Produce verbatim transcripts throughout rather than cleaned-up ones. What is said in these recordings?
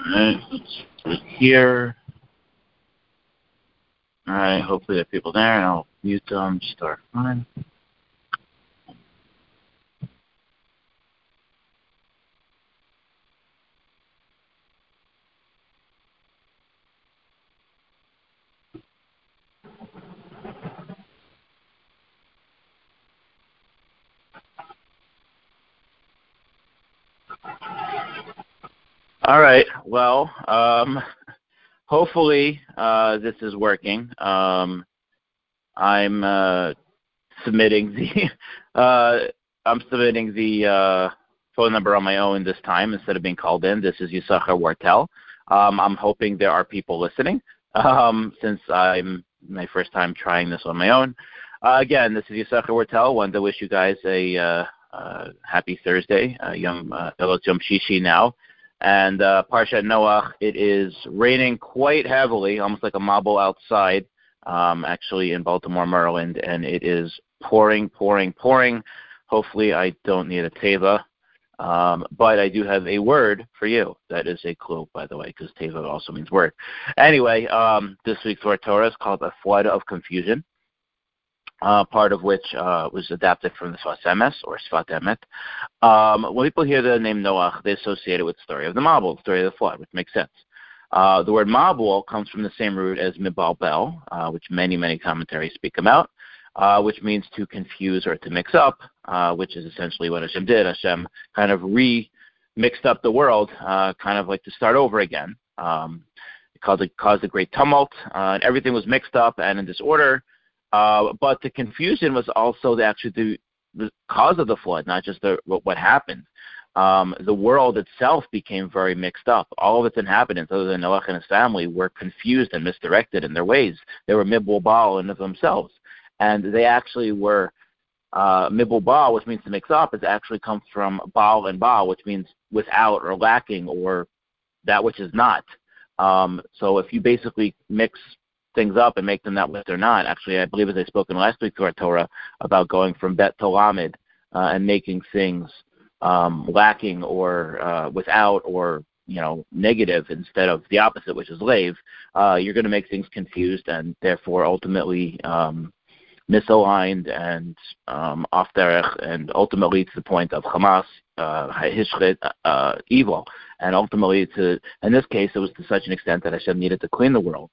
Alright, let's put here. Alright, hopefully there are people there, and I'll mute them, start fine. All right. Well, um, hopefully uh, this is working. Um, I'm uh, submitting the uh, I'm submitting the uh, phone number on my own this time instead of being called in. This is Yisachar Wartel. Um, I'm hoping there are people listening um, since I'm my first time trying this on my own. Uh, again, this is Yisachar Wartel. Wanted to wish you guys a uh, uh, happy Thursday, uh, Yom uh, Yom Shishi now. And uh, Parshat Noach, it is raining quite heavily, almost like a mabul outside, um, actually in Baltimore, Maryland, and it is pouring, pouring, pouring. Hopefully I don't need a teva, um, but I do have a word for you. That is a clue, by the way, because teva also means word. Anyway, um, this week's Word Torah is called A Flood of Confusion. Uh, part of which uh, was adapted from the Sfas Emes, or Sfat Emet. Um, when people hear the name Noach, they associate it with the story of the Mabul, the story of the flood, which makes sense. Uh, the word Mabul comes from the same root as Mibalbel, uh, which many, many commentaries speak about, uh, which means to confuse or to mix up, uh, which is essentially what Hashem did. Hashem kind of re-mixed up the world, uh, kind of like to start over again. Um, it caused a, caused a great tumult, uh, and everything was mixed up and in disorder. Uh, but the confusion was also the, actually the, the cause of the flood, not just the, what, what happened. Um, the world itself became very mixed up. All of its inhabitants, other than Noach and his family, were confused and misdirected in their ways. They were mibul baal in of themselves. And they actually were, uh, mibul baal, which means to mix up, it actually comes from baal and baal, which means without or lacking or that which is not. Um, so if you basically mix things up and make them that what they're not. Actually, I believe as I spoke in last week's Torah about going from bet to lamed uh, and making things um, lacking or uh, without or you know negative instead of the opposite, which is lave. Uh, you're going to make things confused and therefore ultimately um, misaligned and um, off derech, and ultimately to the point of Hamas, uh, hishret, uh, evil, and ultimately to in this case it was to such an extent that Hashem needed to clean the world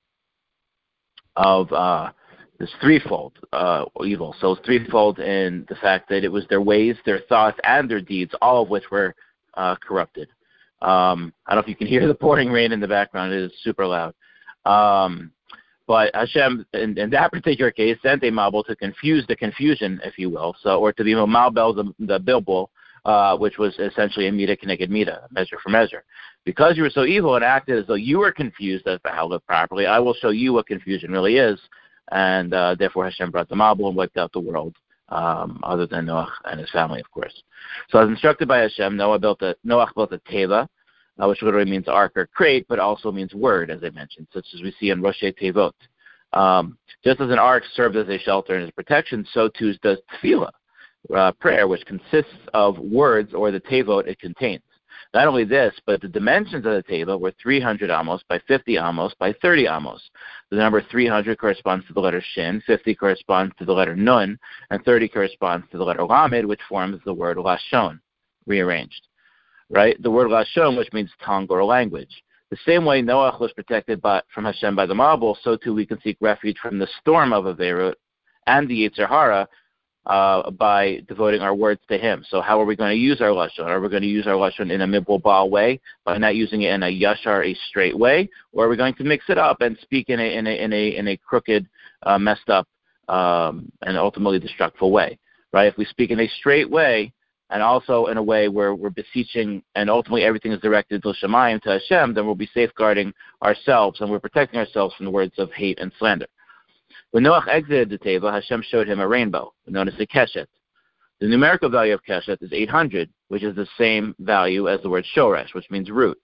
of uh, this threefold uh, evil. So it's threefold in the fact that it was their ways, their thoughts, and their deeds, all of which were uh, corrupted. Um, I don't know if you can hear the pouring rain in the background. It is super loud. Um, but Hashem, in, in that particular case, sent a mabul to confuse the confusion, if you will, so or to be malbel the, the bilbul, uh, which was essentially a mida connected mida, measure for measure. Because you were so evil and acted as though you were confused as to how to live properly, I will show you what confusion really is. And uh, therefore Hashem brought the mabul and wiped out the world, um, other than Noach and his family, of course. So as instructed by Hashem, Noah built a, Noach built a teva, uh, which literally means ark or crate, but also means word, as I mentioned, such as we see in Rosh Tevot. Um, just as an ark served as a shelter and as protection, so too does tefillah, uh, prayer, which consists of words or the tevot it contains. Not only this, but the dimensions of the teva were three hundred amos by fifty amos by thirty amos. The number three hundred corresponds to the letter shin, fifty corresponds to the letter nun, and thirty corresponds to the letter lamed, which forms the word lashon, rearranged. Right? The word lashon, which means tongue or language. The same way Noach was protected by, from Hashem by the mabul, so too we can seek refuge from the storm of Averut and the Yetzer Hara, Uh, by devoting our words to Him. So how are we going to use our lashon? Are we going to use our lashon in a mibul baal way by not using it in a yashar, a straight way, or are we going to mix it up and speak in a in a in a in a crooked, uh, messed up, um, and ultimately destructive way? Right? If we speak in a straight way and also in a way where we're beseeching and ultimately everything is directed to Shemayim, to Hashem, then we'll be safeguarding ourselves and we're protecting ourselves from the words of hate and slander. When Noach exited the teva, Hashem showed him a rainbow, known as the keshet. The numerical value of keshet is eight hundred, which is the same value as the word shoresh, which means root,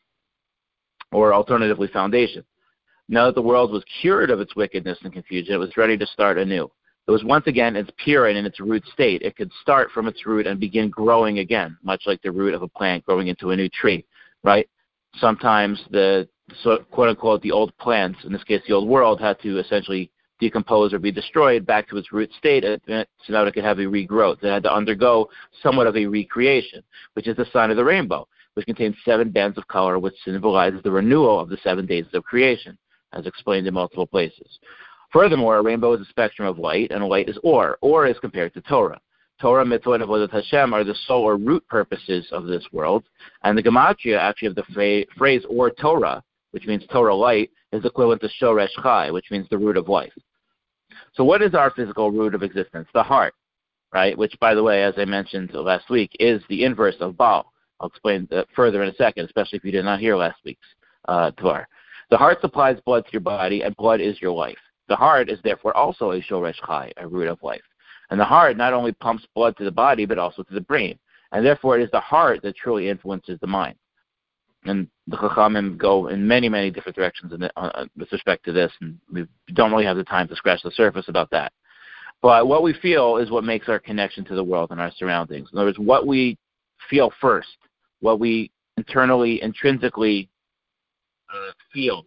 or alternatively foundation. Now that the world was cured of its wickedness and confusion, it was ready to start anew. It was once again its pure and in its root state. It could start from its root and begin growing again, much like the root of a plant growing into a new tree, right? sometimes the so, quote-unquote the old plants, in this case the old world, had to essentially decompose or be destroyed back to its root state so now it could have a regrowth. It had to undergo somewhat of a recreation, which is the sign of the rainbow, which contains seven bands of color, which symbolizes the renewal of the seven days of creation, as explained in multiple places. Furthermore, a rainbow is a spectrum of light, and light is or. Or is compared to Torah. Torah, mitzvah, and avodat Hashem are the soul or root purposes of this world, and the gematria actually of the phrase or Torah, which means Torah light, is equivalent to shoresh chai, which means the root of life. So what is our physical root of existence? The heart, right? Which, by the way, as I mentioned last week, is the inverse of Baal. I'll explain that further in a second, especially if you did not hear last week's uh, Tvar. The heart supplies blood to your body, and blood is your life. The heart is therefore also a shoresh chai, a root of life. And the heart not only pumps blood to the body, but also to the brain. And therefore, it is the heart that truly influences the mind. And the Chachamim go in many, many different directions in the, uh, with respect to this, and we don't really have the time to scratch the surface about that. But what we feel is what makes our connection to the world and our surroundings. In other words, what we feel first, what we internally, intrinsically uh, feel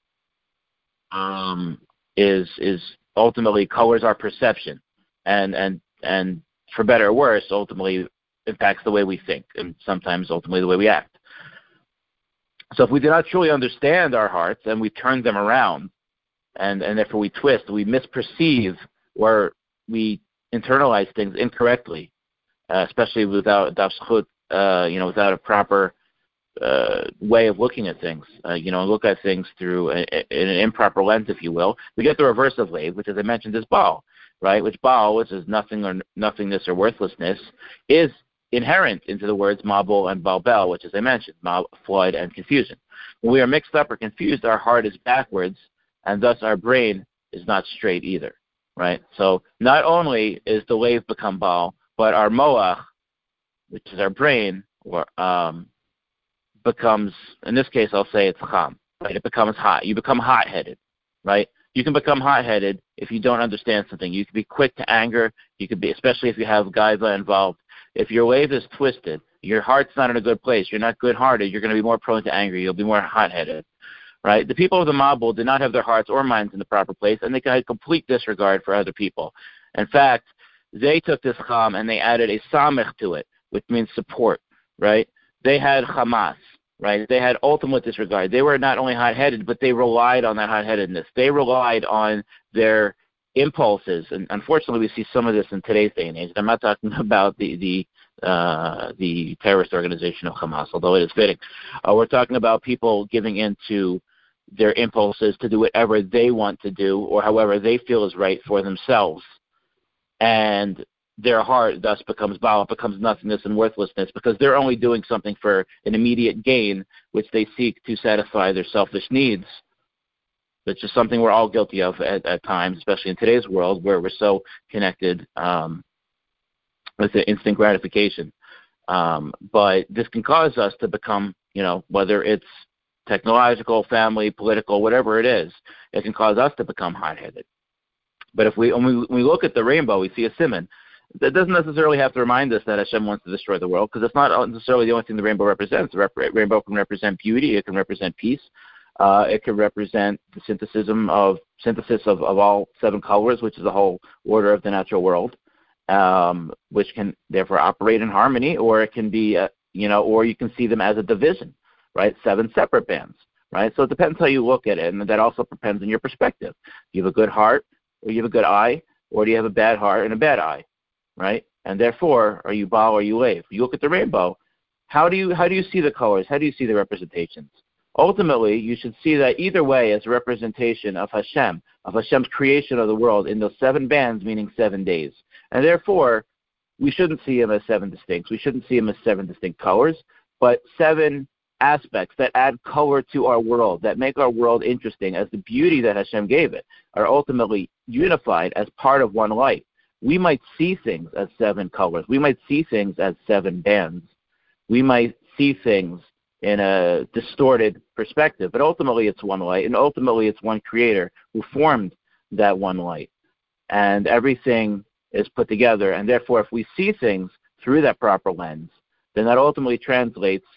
um, is is ultimately colors our perception, and and and for better or worse, ultimately impacts the way we think, and sometimes ultimately the way we act. So if we do not truly understand our hearts and we turn them around, and, and therefore we twist, we misperceive, or we internalize things incorrectly, uh, especially without dafshut, uh, you know, without a proper uh, way of looking at things, uh, you know, look at things through a, a, an improper lens, if you will, we get the reverse of Lev, which, as I mentioned, is Baal, right? Which Baal, which is nothing or nothingness or worthlessness, is inherent into the words Mabul and Balbel, which, as I mentioned, Mab, flood, and confusion. When we are mixed up or confused, our heart is backwards, and thus our brain is not straight either, right? So not only is the Lev become Baal, but our Moach, which is our brain, or, um, becomes, in this case, I'll say it's Cham, right? It becomes hot. You become hot-headed, right? You can become hot-headed if you don't understand something. You can be quick to anger. You could be, especially if you have guys involved. If your wave is twisted, your heart's not in a good place, you're not good-hearted, you're going to be more prone to anger, you'll be more hot-headed, right? The people of the Mabul did not have their hearts or minds in the proper place, and they had complete disregard for other people. In fact, they took this Cham and they added a Samech to it, which means support, right? They had Hamas, right? They had ultimate disregard. They were not only hot-headed, but they relied on that hot-headedness. They relied on their impulses, and unfortunately we see some of this in today's day and age. I'm not talking about the the uh, the terrorist organization of Hamas, although it is fitting. Uh, we're talking about people giving in to their impulses to do whatever they want to do or however they feel is right for themselves, and their heart thus becomes Baal, it becomes nothingness and worthlessness, because they're only doing something for an immediate gain, which they seek to satisfy their selfish needs. Which is something we're all guilty of at, at times, especially in today's world where we're so connected um, with the instant gratification. Um, but this can cause us to become, you know, whether it's technological, family, political, whatever it is, it can cause us to become hot-headed. But if we, when we, when we look at the rainbow, we see a simon. That doesn't necessarily have to remind us that Hashem wants to destroy the world, because it's not necessarily the only thing the rainbow represents. The rep- rainbow can represent beauty. It can represent peace. Uh, it could represent the synthesis of synthesis of, of all seven colors, which is the whole order of the natural world, um, which can therefore operate in harmony, or it can be, uh, you know, or you can see them as a division, right? Seven separate bands, right? So it depends how you look at it, and that also depends on your perspective. Do you have a good heart, or you have a good eye, or do you have a bad heart and a bad eye, right? And therefore, are you Baal or are you Lev? You look at the rainbow. How do you how do you see the colors? How do you see the representations? Ultimately, you should see that either way as a representation of Hashem, of Hashem's creation of the world in those seven bands, meaning seven days. And therefore, we shouldn't see him as seven distinct. We shouldn't see him as seven distinct colors, but seven aspects that add color to our world, that make our world interesting, as the beauty that Hashem gave it, are ultimately unified as part of one light. We might see things as seven colors. We might see things as seven bands. We might see things in a distorted perspective, but ultimately it's one light, and ultimately it's one creator who formed that one light, and everything is put together, and therefore if we see things through that proper lens, then that ultimately translates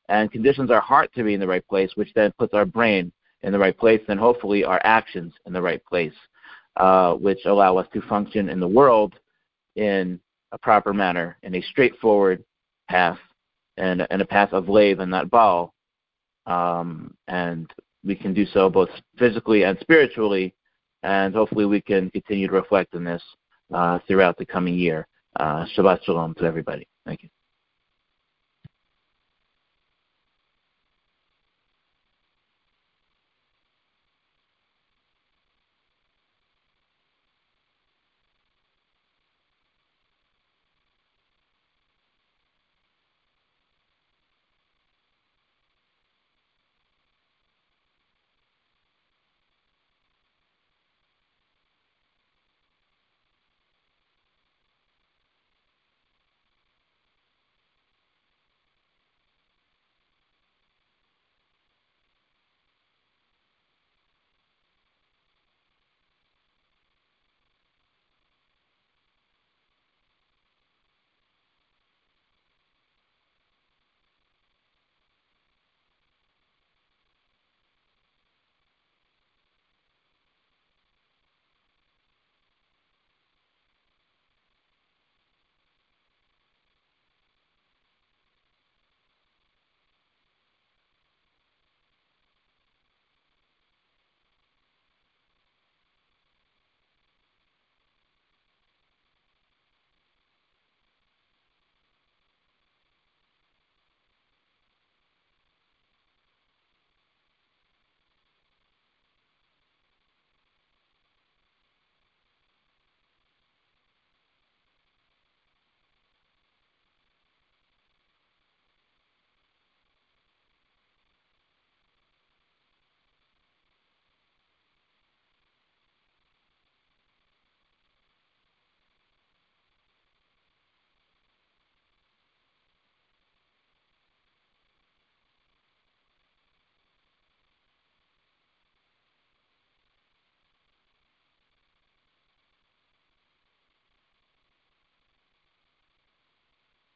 and conditions our heart to be in the right place, which then puts our brain in the right place, and hopefully our actions in the right place, uh, which allow us to function in the world in a proper manner, in a straightforward path, and, and a path of Lev and not Baal. Um, and we can do so both physically and spiritually, and hopefully we can continue to reflect on this uh, throughout the coming year. Uh, Shabbat Shalom to everybody. Thank you.